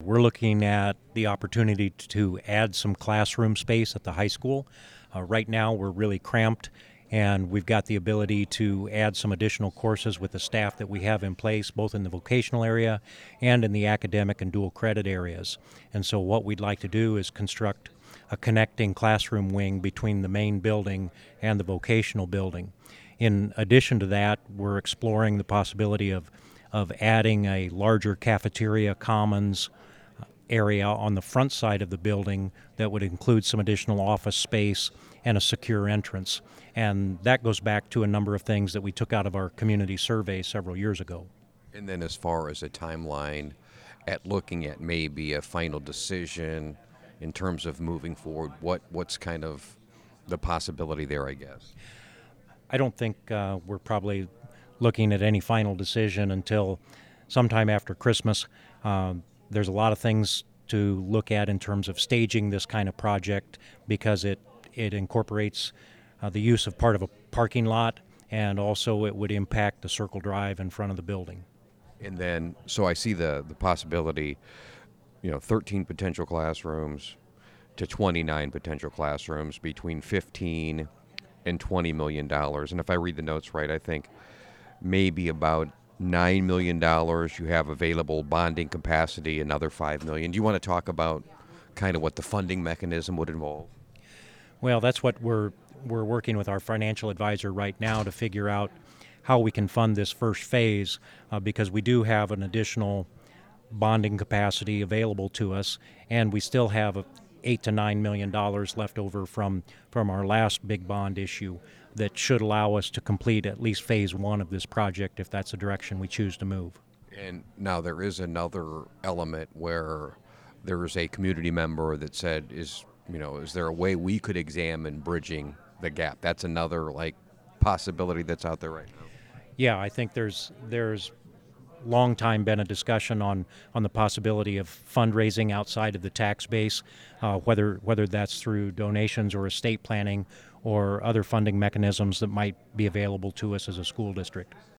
we're looking at the opportunity to add some classroom space at the high school. Right now, we're really cramped, and we've got the ability to add some additional courses with the staff that we have in place, both in the vocational area and in the academic and dual credit areas. And so what we'd like to do is construct a connecting classroom wing between the main building and the vocational building. In addition to that, we're exploring the possibility of adding a larger cafeteria commons area on the front side of the building that would include some additional office space and a secure entrance. And that goes back to a number of things that we took out of our community survey several years ago. And then as far as a timeline at looking at maybe a final decision in terms of moving forward, what's kind of the possibility there, I guess? I don't think we're probably looking at any final decision until sometime after Christmas. There's a lot of things to look at in terms of staging this kind of project because it incorporates the use of part of a parking lot, and also it would impact the circle drive in front of the building. And then, so I see the possibility, 13 potential classrooms to 29 potential classrooms between 15 and $20 million. And if I read the notes right, I think maybe about $9 million you have available bonding capacity, another $5 million. Do you want to talk about kind of what the funding mechanism would involve? Well, that's what we're working with our financial advisor right now to figure out how we can fund this first phase because we do have an additional bonding capacity available to us, and we still have $8 to $9 million left over from our last big bond issue that should allow us to complete at least phase one of this project if that's the direction we choose to move. And now there is another element where there is a community member that said, is there a way we could examine bridging the gap? That's another possibility that's out there right now. Yeah, I think there's long time been a discussion on the possibility of fundraising outside of the tax base, whether that's through donations or estate planning or other funding mechanisms that might be available to us as a school district.